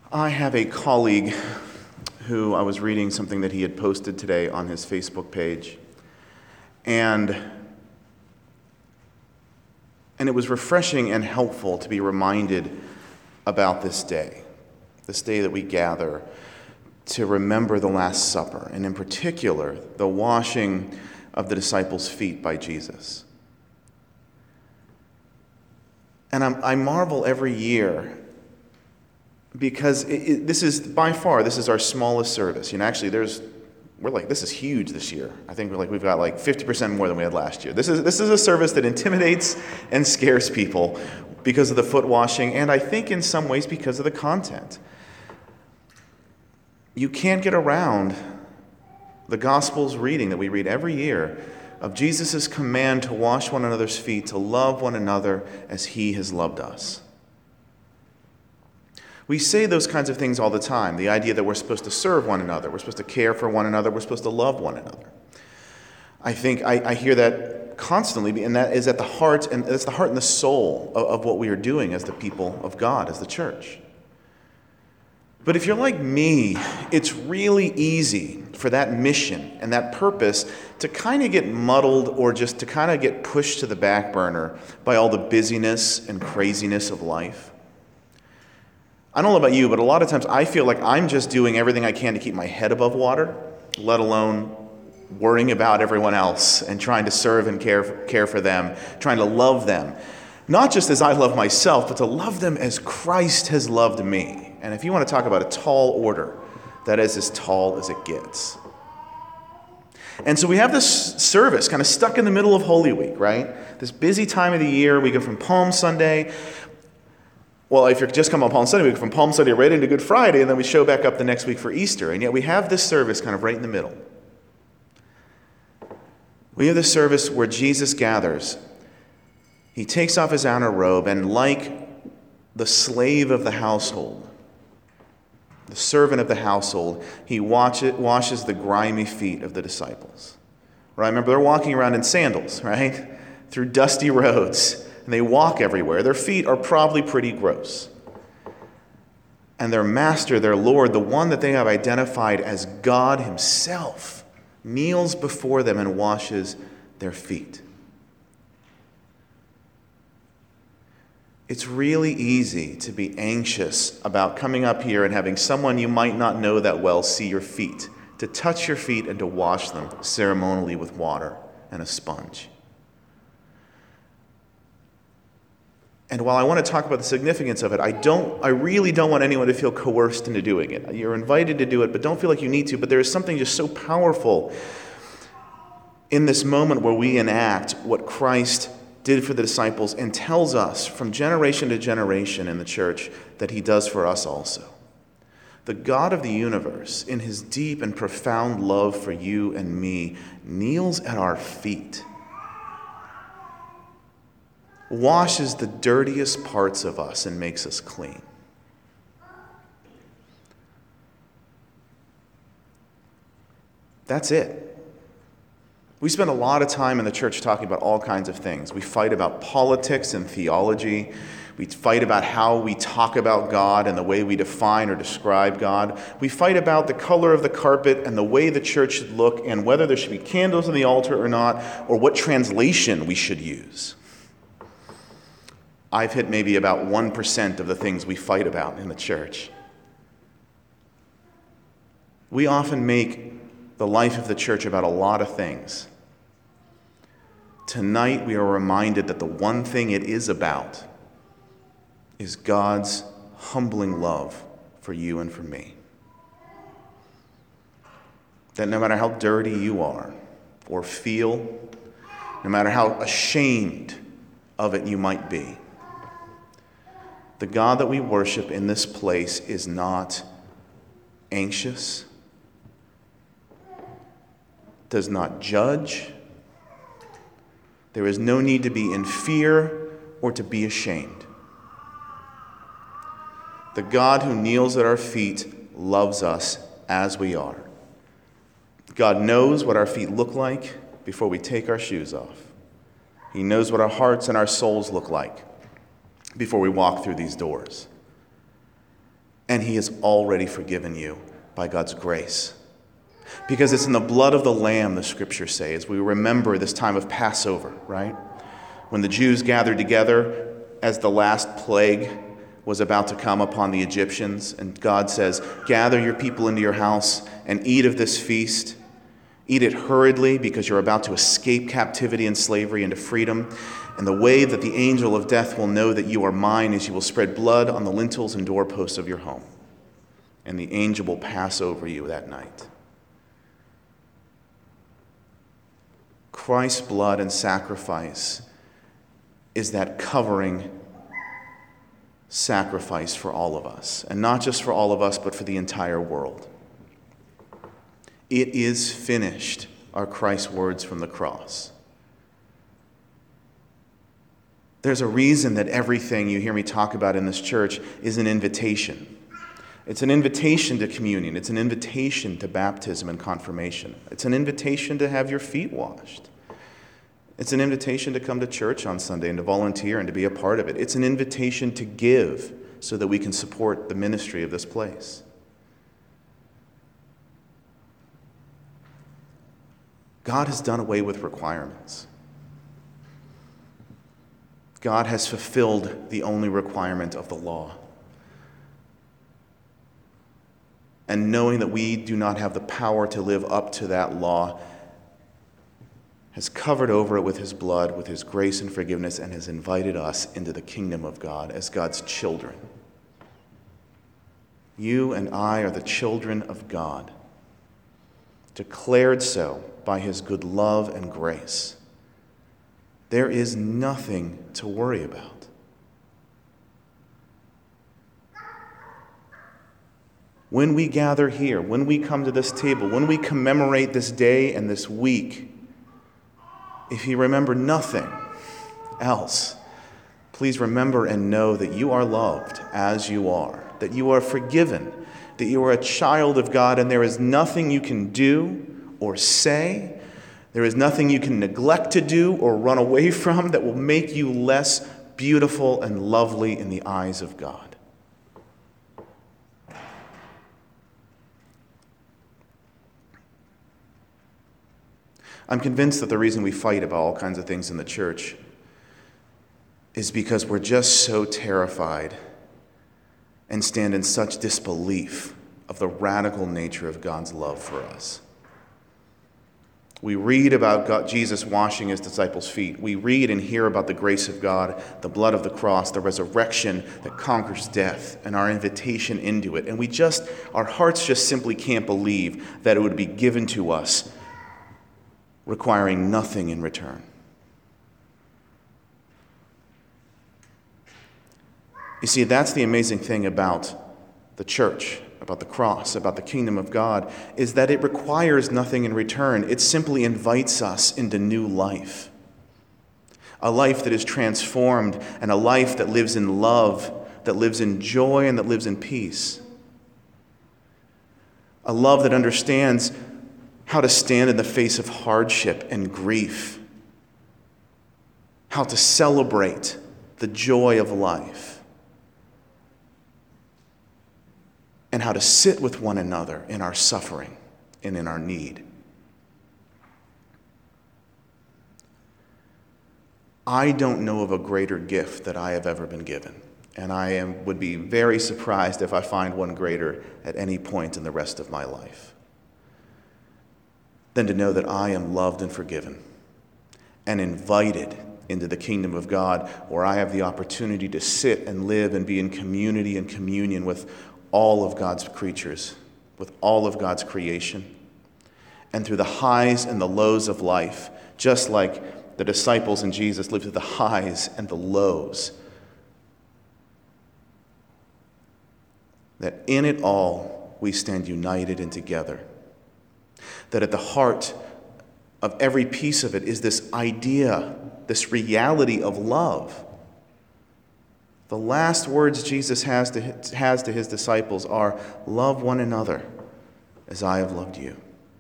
I have a colleague who I was reading something that he had posted today on his Facebook page, and it was refreshing and helpful to be reminded about this day that we gather to remember the Last Supper, and in particular, the washing of the disciples' feet by Jesus. And I marvel every year because this is our smallest service. Actually, this is huge this year. I think we've got 50% more than we had last year. This is a service that intimidates and scares people because of the foot washing, and I think in some ways because of the content. You can't get around the Gospels reading that we read every year of Jesus' command to wash one another's feet, to love one another as he has loved us. We say those kinds of things all the time, the idea that we're supposed to serve one another, we're supposed to care for one another, we're supposed to love one another. I think I hear that constantly, and that is at the heart, and it's the heart and the soul of what we are doing as the people of God, as the church. But if you're like me, it's really easy for that mission and that purpose to kind of get muddled or just to kind of get pushed to the back burner by all the busyness and craziness of life. I don't know about you, but a lot of times I feel like I'm just doing everything I can to keep my head above water, let alone worrying about everyone else and trying to serve and care for them, trying to love them. Not just as I love myself, but to love them as Christ has loved me. And if you want to talk about a tall order, that is as tall as it gets. And so we have this service kind of stuck in the middle of Holy Week, right? This busy time of the year. We go from Palm Sunday. Well, if you're just coming on Palm Sunday, we go from Palm Sunday right into Good Friday, and then we show back up the next week for Easter. And yet we have this service kind of right in the middle. We have this service where Jesus gathers. He takes off his outer robe, and like the slave of the household, the servant of the household, he washes the grimy feet of the disciples. Right? Remember, they're walking around in sandals, right? Through dusty roads, and they walk everywhere. Their feet are probably pretty gross. And their master, their Lord, the one that they have identified as God himself, kneels before them and washes their feet. It's really easy to be anxious about coming up here and having someone you might not know that well see your feet, to touch your feet and to wash them ceremonially with water and a sponge. And while I want to talk about the significance of it, I really don't want anyone to feel coerced into doing it. You're invited to do it, but don't feel like you need to. But there is something just so powerful in this moment where we enact what Christ did for the disciples and tells us from generation to generation in the church that he does for us also. The God of the universe, in his deep and profound love for you and me, kneels at our feet, washes the dirtiest parts of us and makes us clean. That's it. We spend a lot of time in the church talking about all kinds of things. We fight about politics and theology. We fight about how we talk about God and the way we define or describe God. We fight about the color of the carpet and the way the church should look and whether there should be candles on the altar or not, or what translation we should use. I've hit maybe about 1% of the things we fight about in the church. We often make the life of the church about a lot of things. Tonight we are reminded that the one thing it is about is God's humbling love for you and for me. That no matter how dirty you are or feel, no matter how ashamed of it you might be, the God that we worship in this place is not anxious, does not judge. There is no need to be in fear or to be ashamed. The God who kneels at our feet loves us as we are. God knows what our feet look like before we take our shoes off. He knows what our hearts and our souls look like before we walk through these doors. And he has already forgiven you by God's grace. Because it's in the blood of the Lamb, the scriptures say, as we remember this time of Passover, right? When the Jews gathered together as the last plague was about to come upon the Egyptians, and God says, gather your people into your house and eat of this feast. Eat it hurriedly because you're about to escape captivity and slavery into freedom. And the way that the angel of death will know that you are mine is you will spread blood on the lintels and doorposts of your home. And the angel will pass over you that night. Christ's blood and sacrifice is that covering sacrifice for all of us. And not just for all of us, but for the entire world. It is finished, are Christ's words from the cross. There's a reason that everything you hear me talk about in this church is an invitation. It's an invitation to communion. It's an invitation to baptism and confirmation. It's an invitation to have your feet washed. It's an invitation to come to church on Sunday and to volunteer and to be a part of it. It's an invitation to give so that we can support the ministry of this place. God has done away with requirements. God has fulfilled the only requirement of the law. And knowing that we do not have the power to live up to that law, has covered over it with his blood, with his grace and forgiveness, and has invited us into the kingdom of God as God's children. You and I are the children of God, declared so by his good love and grace. There is nothing to worry about. When we gather here, when we come to this table, when we commemorate this day and this week, if you remember nothing else, please remember and know that you are loved as you are, that you are forgiven, that you are a child of God, and there is nothing you can do or say, there is nothing you can neglect to do or run away from that will make you less beautiful and lovely in the eyes of God. I'm convinced that the reason we fight about all kinds of things in the church is because we're just so terrified and stand in such disbelief of the radical nature of God's love for us. We read about Jesus washing his disciples' feet. We read and hear about the grace of God, the blood of the cross, the resurrection that conquers death, and our invitation into it. And our hearts just simply can't believe that it would be given to us requiring nothing in return. You see, that's the amazing thing about the church, about the cross, about the kingdom of God, is that it requires nothing in return. It simply invites us into new life. A life that is transformed, and a life that lives in love, that lives in joy, and that lives in peace. A love that understands how to stand in the face of hardship and grief, how to celebrate the joy of life, and how to sit with one another in our suffering and in our need. I don't know of a greater gift that I have ever been given, and would be very surprised if I find one greater at any point in the rest of my life, than to know that I am loved and forgiven and invited into the kingdom of God, where I have the opportunity to sit and live and be in community and communion with all of God's creatures, with all of God's creation. And through the highs and the lows of life, just like the disciples and Jesus lived through the highs and the lows, that in it all we stand united and together. That at the heart of every piece of it is this idea, this reality of love. The last words Jesus has to his disciples are, "Love one another as I have loved you."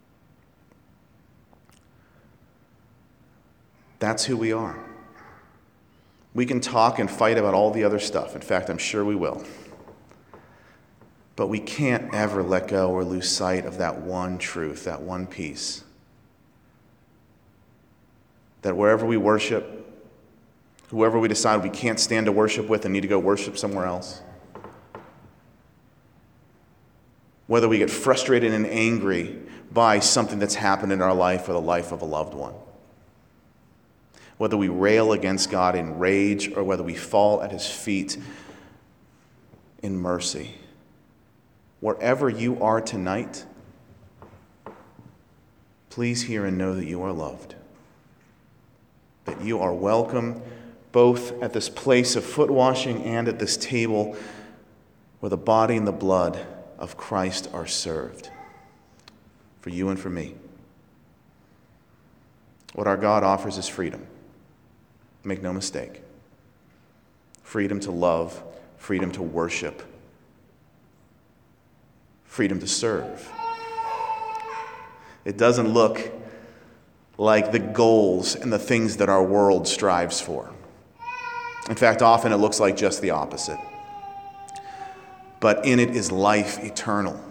That's who we are. We can talk and fight about all the other stuff. In fact, I'm sure we will. But we can't ever let go or lose sight of that one truth, that one piece. That wherever we worship, whoever we decide we can't stand to worship with and need to go worship somewhere else, whether we get frustrated and angry by something that's happened in our life or the life of a loved one, whether we rail against God in rage or whether we fall at his feet in mercy, wherever you are tonight, please hear and know that you are loved, that you are welcome both at this place of foot washing and at this table where the body and the blood of Christ are served, for you and for me. What our God offers is freedom. Make no mistake. Freedom to love, freedom to worship, freedom to serve. It doesn't look like the goals and the things that our world strives for. In fact, often it looks like just the opposite. But in it is life eternal.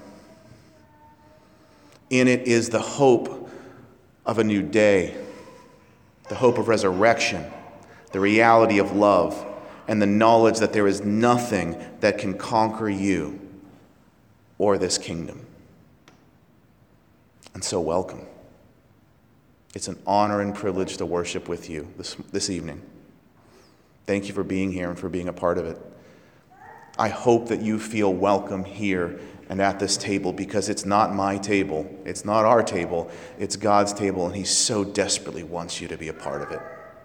In it is the hope of a new day, the hope of resurrection, the reality of love, and the knowledge that there is nothing that can conquer you or this kingdom. And so welcome. It's an honor and privilege to worship with you this evening. Thank you for being here and for being a part of it. I hope that you feel welcome here and at this table, because it's not my table, it's not our table, it's God's table, and he so desperately wants you to be a part of it.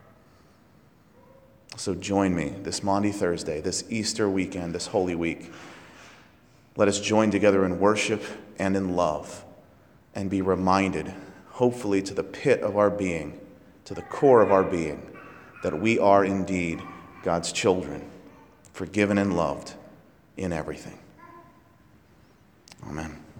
So join me this Maundy Thursday, this Easter weekend, this Holy Week. Let us join together in worship and in love and be reminded, hopefully to the pit of our being, to the core of our being, that we are indeed God's children, forgiven and loved in everything. Amen.